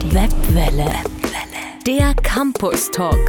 Webwelle. Der Campus Talk.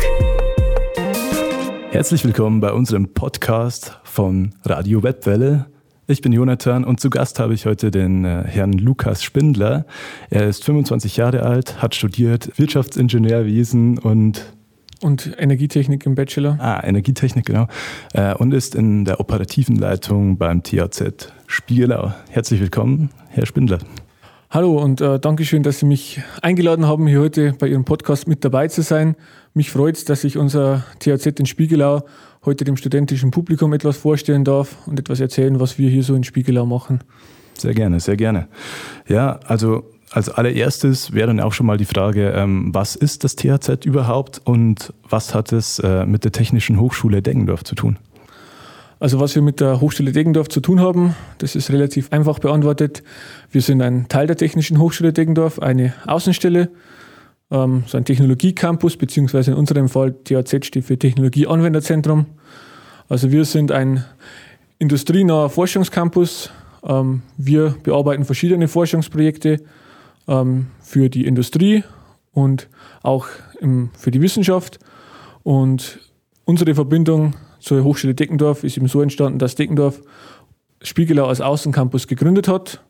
Herzlich willkommen bei unserem Podcast von Radio Webwelle. Ich bin Jonathan und zu Gast habe ich heute den Herrn Lukas Spindler. Er ist 25 Jahre alt, hat studiert Wirtschaftsingenieurwesen und Energietechnik im Bachelor. Energietechnik, genau. Und ist in der operativen Leitung beim THZ Spiegelau. Herzlich willkommen, Herr Spindler. Hallo und Dankeschön, dass Sie mich eingeladen haben, hier heute bei Ihrem Podcast mit dabei zu sein. Mich freut es, dass ich unser THZ in Spiegelau heute dem studentischen Publikum etwas vorstellen darf und etwas erzählen, was wir hier so in Spiegelau machen. Sehr gerne, sehr gerne. Ja, also als allererstes wäre dann auch schon mal die Frage, was ist das THZ überhaupt und was hat es mit der Technischen Hochschule Deggendorf zu tun? Also was wir mit der Hochschule Deggendorf zu tun haben, das ist relativ einfach beantwortet. Wir sind ein Teil der Technischen Hochschule Deggendorf, eine Außenstelle, so ein Technologiecampus, beziehungsweise in unserem Fall THZ steht für Technologieanwenderzentrum. Also wir sind ein industrienaher Forschungscampus. Wir bearbeiten verschiedene Forschungsprojekte für die Industrie und auch für die Wissenschaft. Und unsere Verbindung zur Hochschule Deggendorf ist eben so entstanden, dass Deggendorf Spiegelau als Außencampus gegründet hat.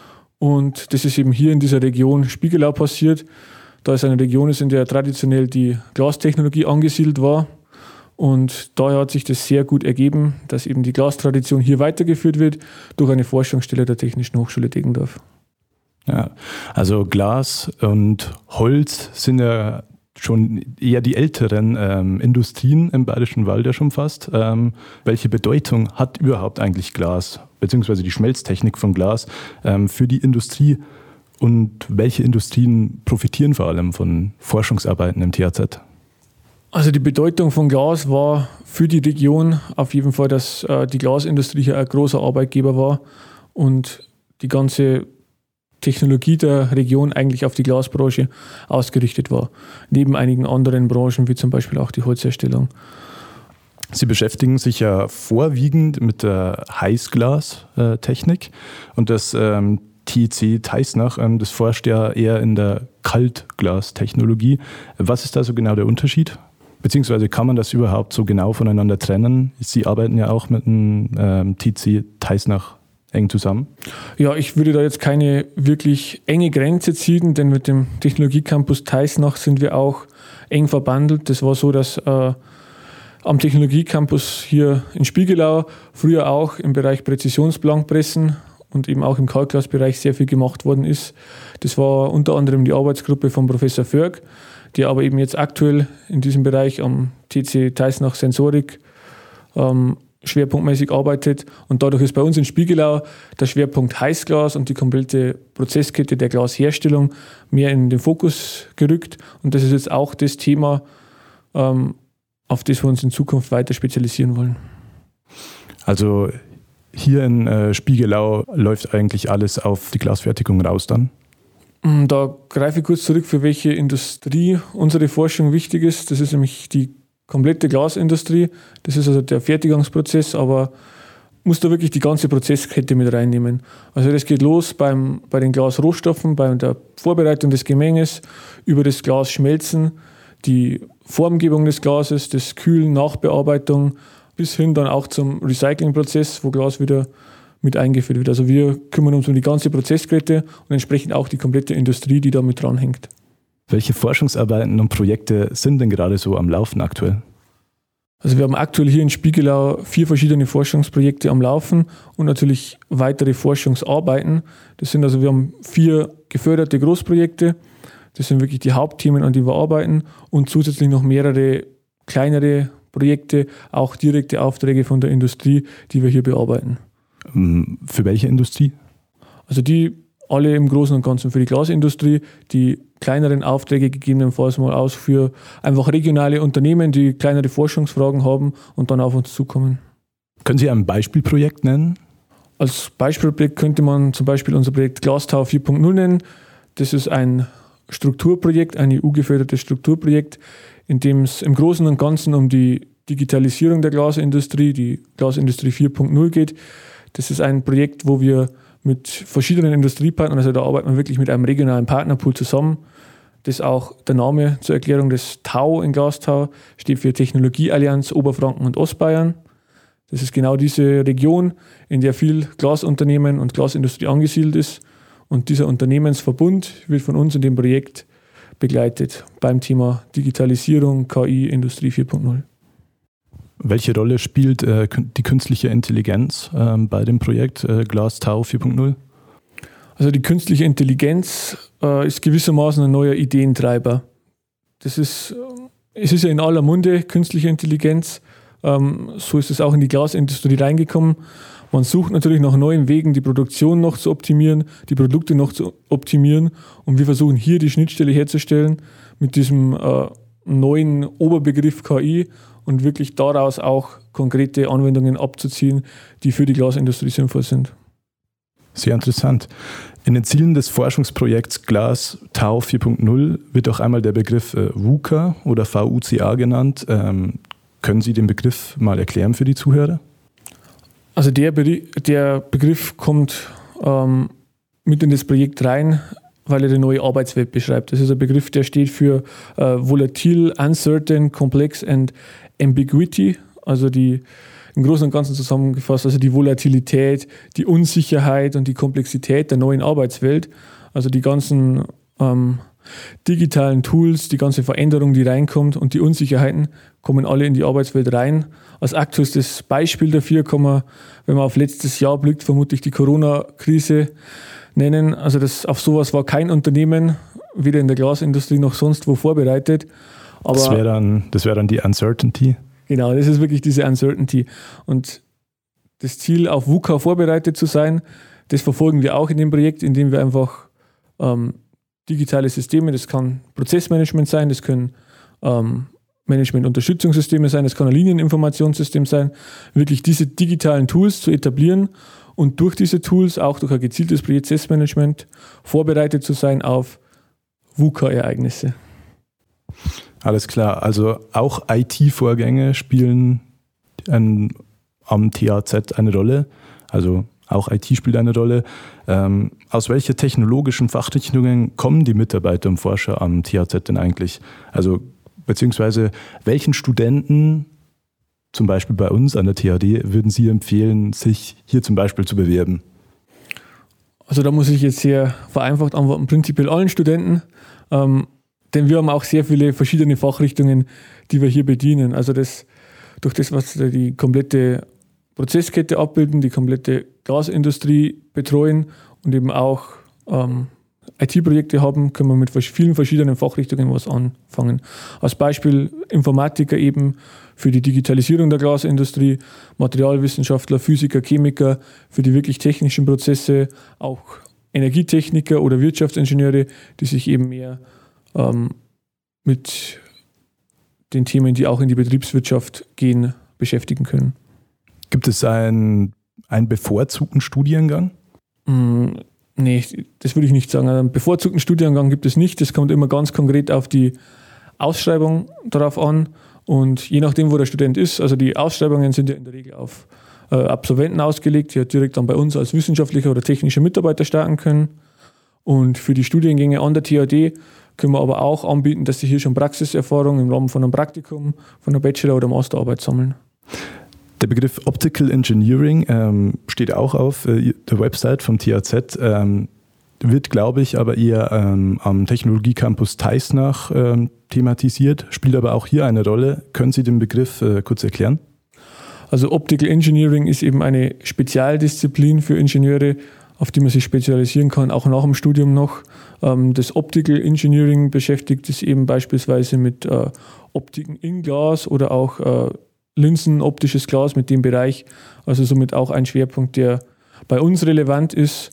Und das ist eben hier in dieser Region Spiegelau passiert, da es eine Region ist, in der traditionell die Glastechnologie angesiedelt war. Und daher hat sich das sehr gut ergeben, dass eben die Glastradition hier weitergeführt wird durch eine Forschungsstelle der Technischen Hochschule Deggendorf. Ja, also Glas und Holz sind ja schon eher die älteren Industrien im Bayerischen Wald ja schon fast. Welche Bedeutung hat überhaupt eigentlich Glas, beziehungsweise die Schmelztechnik von Glas für die Industrie und welche Industrien profitieren vor allem von Forschungsarbeiten im THZ? Also die Bedeutung von Glas war für die Region auf jeden Fall, dass die Glasindustrie hier ein großer Arbeitgeber war und die ganze Technologie der Region eigentlich auf die Glasbranche ausgerichtet war. Neben einigen anderen Branchen, wie zum Beispiel auch die Holzherstellung. Sie beschäftigen sich ja vorwiegend mit der Heißglastechnik und das TIC Teisnach, das forscht ja eher in der Kaltglastechnologie. Was ist da so genau der Unterschied? Beziehungsweise kann man das überhaupt so genau voneinander trennen? Sie arbeiten ja auch mit dem TIC Teisnach eng zusammen? Ja, ich würde da jetzt keine wirklich enge Grenze ziehen, denn mit dem Technologiecampus Teisnach sind wir auch eng verbandelt. Das war so, dass am Technologiecampus hier in Spiegelau früher auch im Bereich Präzisionsblankpressen und eben auch im Kaltglasbereich sehr viel gemacht worden ist. Das war unter anderem die Arbeitsgruppe von Professor Förg, die aber eben jetzt aktuell in diesem Bereich am TC Teisnach Sensorik schwerpunktmäßig arbeitet. Und dadurch ist bei uns in Spiegelau der Schwerpunkt Heißglas und die komplette Prozesskette der Glasherstellung mehr in den Fokus gerückt. Und das ist jetzt auch das Thema, auf das wir uns in Zukunft weiter spezialisieren wollen. Also hier in Spiegelau läuft eigentlich alles auf die Glasfertigung raus dann? Da greife ich kurz zurück, für welche Industrie unsere Forschung wichtig ist. Das ist nämlich die komplette Glasindustrie. Das ist also der Fertigungsprozess, aber muss da wirklich die ganze Prozesskette mit reinnehmen. Also das geht los bei den Glasrohstoffen, bei der Vorbereitung des Gemenges, über das Glasschmelzen, die Formgebung des Glases, das Kühlen, Nachbearbeitung, bis hin dann auch zum Recyclingprozess, wo Glas wieder mit eingeführt wird. Also wir kümmern uns um die ganze Prozesskette und entsprechend auch die komplette Industrie, die da mit dranhängt. Welche Forschungsarbeiten und Projekte sind denn gerade so am Laufen aktuell? Also wir haben aktuell hier in Spiegelau 4 verschiedene Forschungsprojekte am Laufen und natürlich weitere Forschungsarbeiten. Wir haben 4 geförderte Großprojekte. Das sind wirklich die Hauptthemen, an die wir arbeiten und zusätzlich noch mehrere kleinere Projekte, auch direkte Aufträge von der Industrie, die wir hier bearbeiten. Für welche Industrie? Also die alle im Großen und Ganzen für die Glasindustrie, die kleineren Aufträge gegebenenfalls mal aus für einfach regionale Unternehmen, die kleinere Forschungsfragen haben und dann auf uns zukommen. Können Sie ein Beispielprojekt nennen? Als Beispielprojekt könnte man zum Beispiel unser Projekt Glastau 4.0 nennen. Das ist ein Strukturprojekt, ein EU-gefördertes Strukturprojekt, in dem es im Großen und Ganzen um die Digitalisierung der Glasindustrie, die Glasindustrie 4.0 geht. Das ist ein Projekt, wo wir mit verschiedenen Industriepartnern, also da arbeitet man wirklich mit einem regionalen Partnerpool zusammen, das auch der Name zur Erklärung, das TAU in Glastau steht für Technologieallianz Oberfranken und Ostbayern. Das ist genau diese Region, in der viel Glasunternehmen und Glasindustrie angesiedelt ist. Und dieser Unternehmensverbund wird von uns in dem Projekt begleitet beim Thema Digitalisierung, KI, Industrie 4.0. Welche Rolle spielt die künstliche Intelligenz bei dem Projekt GlasTau 4.0? Also die künstliche Intelligenz ist gewissermaßen ein neuer Ideentreiber. Es ist ja in aller Munde, künstliche Intelligenz. So ist es auch in die Glasindustrie reingekommen. Man sucht natürlich nach neuen Wegen, die Produktion noch zu optimieren, die Produkte noch zu optimieren. Und wir versuchen hier die Schnittstelle herzustellen mit diesem neuen Oberbegriff KI und wirklich daraus auch konkrete Anwendungen abzuziehen, die für die Glasindustrie sinnvoll sind. Sehr interessant. In den Zielen des Forschungsprojekts GlasTau 4.0 wird auch einmal der Begriff VUCA oder VUCA genannt. Können Sie den Begriff mal erklären für die Zuhörer? Also der Begriff kommt mit in das Projekt rein, weil er die neue Arbeitswelt beschreibt. Das ist ein Begriff, der steht für Volatil, Uncertain, Complex and Ambiguity, also im Großen und Ganzen zusammengefasst, also die Volatilität, die Unsicherheit und die Komplexität der neuen Arbeitswelt, also die ganzen digitalen Tools, die ganze Veränderung, die reinkommt und die Unsicherheiten kommen alle in die Arbeitswelt rein. Als aktuelles Beispiel dafür kann man, wenn man auf letztes Jahr blickt, vermutlich die Corona-Krise nennen. Also auf sowas war kein Unternehmen, weder in der Glasindustrie noch sonst wo vorbereitet. Aber das wär dann die Uncertainty. Genau, das ist wirklich diese Uncertainty. Und das Ziel, auf VUCA vorbereitet zu sein, das verfolgen wir auch in dem Projekt, indem wir einfach digitale Systeme, das kann Prozessmanagement sein, das können Management-Unterstützungssysteme sein, das kann ein Linieninformationssystem sein, wirklich diese digitalen Tools zu etablieren und durch diese Tools, auch durch ein gezieltes Prozessmanagement, vorbereitet zu sein auf VUCA-Ereignisse. Alles klar, also auch IT-Vorgänge spielen am THZ eine Rolle, also auch IT spielt eine Rolle. Aus welchen technologischen Fachrichtungen kommen die Mitarbeiter und Forscher am THZ denn eigentlich? Also beziehungsweise welchen Studenten, zum Beispiel bei uns an der THD, würden Sie empfehlen, sich hier zum Beispiel zu bewerben? Also da muss ich jetzt sehr vereinfacht antworten, prinzipiell allen Studenten, denn wir haben auch sehr viele verschiedene Fachrichtungen, die wir hier bedienen. Also durch das, was die komplette Prozesskette abbilden, die komplette Glasindustrie betreuen und eben auch IT-Projekte haben, können wir mit vielen verschiedenen Fachrichtungen was anfangen. Als Beispiel Informatiker eben für die Digitalisierung der Glasindustrie, Materialwissenschaftler, Physiker, Chemiker für die wirklich technischen Prozesse, auch Energietechniker oder Wirtschaftsingenieure, die sich eben mehr mit den Themen, die auch in die Betriebswirtschaft gehen, beschäftigen können. Gibt es einen bevorzugten Studiengang? Nee, das würde ich nicht sagen. Einen bevorzugten Studiengang gibt es nicht. Das kommt immer ganz konkret auf die Ausschreibung darauf an. Und je nachdem, wo der Student ist, also die Ausschreibungen sind ja in der Regel auf Absolventen ausgelegt, die ja direkt dann bei uns als wissenschaftlicher oder technischer Mitarbeiter starten können. Und für die Studiengänge an der THD können wir aber auch anbieten, dass sie hier schon Praxiserfahrung im Rahmen von einem Praktikum, von einer Bachelor- oder Masterarbeit sammeln. Der Begriff Optical Engineering steht auch auf der Website vom THZ, wird, glaube ich, aber eher am Technologiecampus Teisnach thematisiert, spielt aber auch hier eine Rolle. Können Sie den Begriff kurz erklären? Also Optical Engineering ist eben eine Spezialdisziplin für Ingenieure, auf die man sich spezialisieren kann, auch nach dem Studium noch. Das Optical Engineering beschäftigt sich eben beispielsweise mit Optiken in Glas oder auch Linsen, optisches Glas mit dem Bereich. Also somit auch ein Schwerpunkt, der bei uns relevant ist.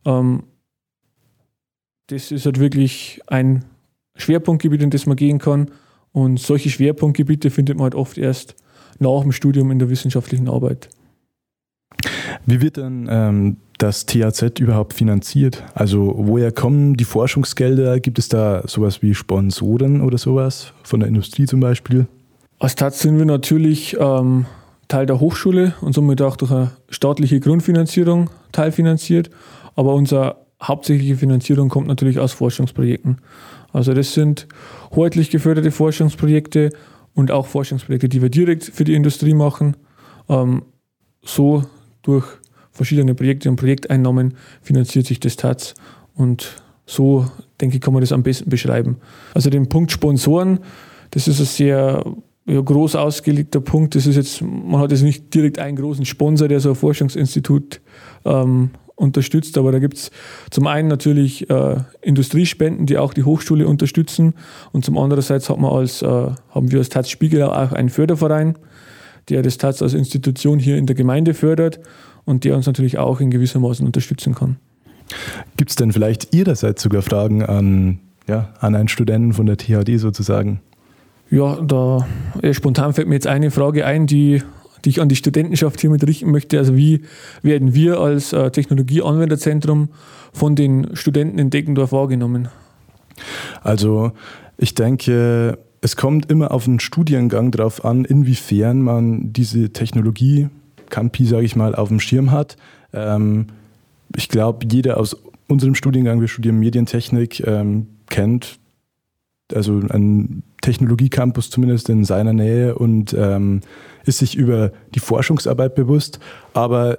Das ist halt wirklich ein Schwerpunktgebiet, in das man gehen kann. Und solche Schwerpunktgebiete findet man halt oft erst nach dem Studium in der wissenschaftlichen Arbeit. Wie wird denn das THZ überhaupt finanziert? Also woher kommen die Forschungsgelder? Gibt es da sowas wie Sponsoren oder sowas von der Industrie zum Beispiel? Als THZ sind wir natürlich Teil der Hochschule und somit auch durch eine staatliche Grundfinanzierung teilfinanziert. Aber unser hauptsächliche Finanzierung kommt natürlich aus Forschungsprojekten. Also das sind hoheitlich geförderte Forschungsprojekte und auch Forschungsprojekte, die wir direkt für die Industrie machen. So durch verschiedene Projekte und Projekteinnahmen finanziert sich das TAZ und so, denke ich, kann man das am besten beschreiben. Also den Punkt Sponsoren, das ist ein sehr groß ausgelegter Punkt. Das ist jetzt, man hat jetzt nicht direkt einen großen Sponsor, der so ein Forschungsinstitut unterstützt, aber da gibt es zum einen natürlich Industriespenden, die auch die Hochschule unterstützen, und zum andererseits haben wir als TAZ Spiegelau auch einen Förderverein, der das TAZ als Institution hier in der Gemeinde fördert und der uns natürlich auch in gewissermaßen unterstützen kann. Gibt es denn vielleicht Ihrerseits sogar Fragen an einen Studenten von der THD sozusagen? Ja, spontan fällt mir jetzt eine Frage ein, die ich an die Studentenschaft hiermit richten möchte. Also wie werden wir als Technologieanwenderzentrum von den Studenten in Deggendorf wahrgenommen? Also ich denke, es kommt immer auf den Studiengang drauf an, inwiefern man diese Technologie-Campi, sage ich mal, auf dem Schirm hat. Ich glaube, jeder aus unserem Studiengang, wir studieren Medientechnik, kennt also einen Technologiecampus zumindest in seiner Nähe und ist sich über die Forschungsarbeit bewusst. Aber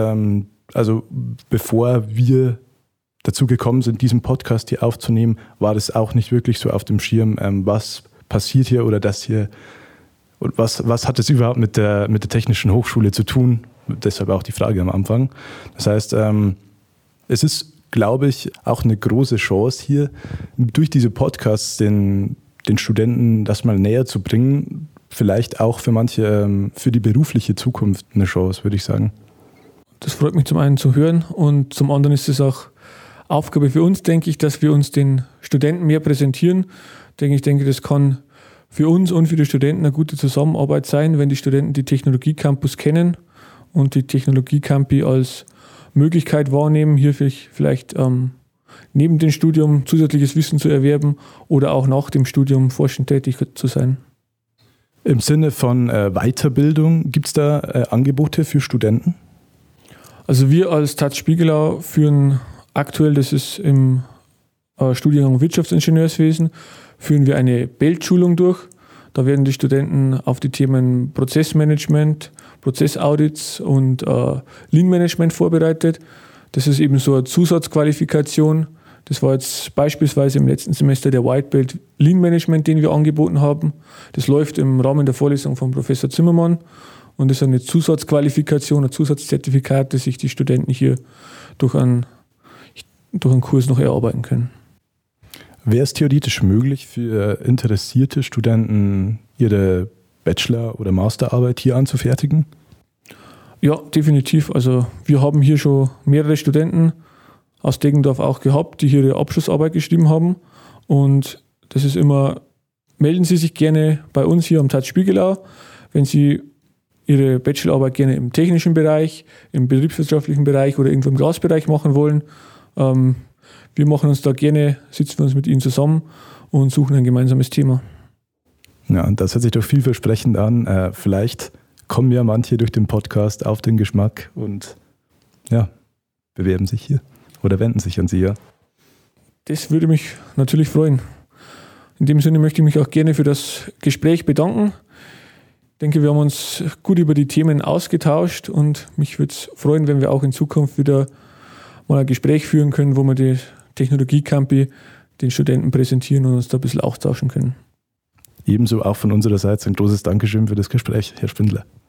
also bevor wir dazu gekommen sind, diesen Podcast hier aufzunehmen, war das auch nicht wirklich so auf dem Schirm, was passiert hier oder das hier und was hat es überhaupt mit der Technischen Hochschule zu tun? Deshalb auch die Frage am Anfang. Das heißt, es ist, glaube ich, auch eine große Chance hier, durch diese Podcasts den Studenten das mal näher zu bringen. Vielleicht auch für manche, für die berufliche Zukunft eine Chance, würde ich sagen. Das freut mich zum einen zu hören und zum anderen ist es auch Aufgabe für uns, denke ich, dass wir uns den Studenten mehr präsentieren. Ich denke, das kann für uns und für die Studenten eine gute Zusammenarbeit sein, wenn die Studenten die Technologiecampus kennen und die Technologiecampi als Möglichkeit wahrnehmen, hier vielleicht neben dem Studium zusätzliches Wissen zu erwerben oder auch nach dem Studium forschend tätig zu sein. Im Sinne von Weiterbildung, gibt es da Angebote für Studenten? Also wir als TAZ Spiegelau führen aktuell, das ist im Studiengang Wirtschaftsingenieurswesen, führen wir eine BELT-Schulung durch. Da werden die Studenten auf die Themen Prozessmanagement, Prozessaudits und Lean-Management vorbereitet. Das ist eben so eine Zusatzqualifikation. Das war jetzt beispielsweise im letzten Semester der White Belt Lean-Management, den wir angeboten haben. Das läuft im Rahmen der Vorlesung von Professor Zimmermann und ist eine Zusatzqualifikation, ein Zusatzzertifikat, das sich die Studenten hier durch einen Kurs noch erarbeiten können. Wäre es theoretisch möglich für interessierte Studenten, ihre Bachelor- oder Masterarbeit hier anzufertigen? Ja, definitiv. Also wir haben hier schon mehrere Studenten aus Deggendorf auch gehabt, die hier ihre Abschlussarbeit geschrieben haben. Und das ist immer, melden Sie sich gerne bei uns hier am TAZ Spiegelau, wenn Sie Ihre Bachelorarbeit gerne im technischen Bereich, im betriebswirtschaftlichen Bereich oder irgendwo im Glasbereich machen wollen. Wir machen uns da gerne, sitzen wir uns mit Ihnen zusammen und suchen ein gemeinsames Thema. Ja, und das hört sich doch vielversprechend an. Vielleicht kommen ja manche durch den Podcast auf den Geschmack und bewerben sich hier oder wenden sich an Sie, ja. Das würde mich natürlich freuen. In dem Sinne möchte ich mich auch gerne für das Gespräch bedanken. Ich denke, wir haben uns gut über die Themen ausgetauscht und mich würde es freuen, wenn wir auch in Zukunft wieder mal ein Gespräch führen können, wo wir die Technologiecampi den Studenten präsentieren und uns da ein bisschen austauschen können. Ebenso auch von unserer Seite ein großes Dankeschön für das Gespräch, Herr Spindler.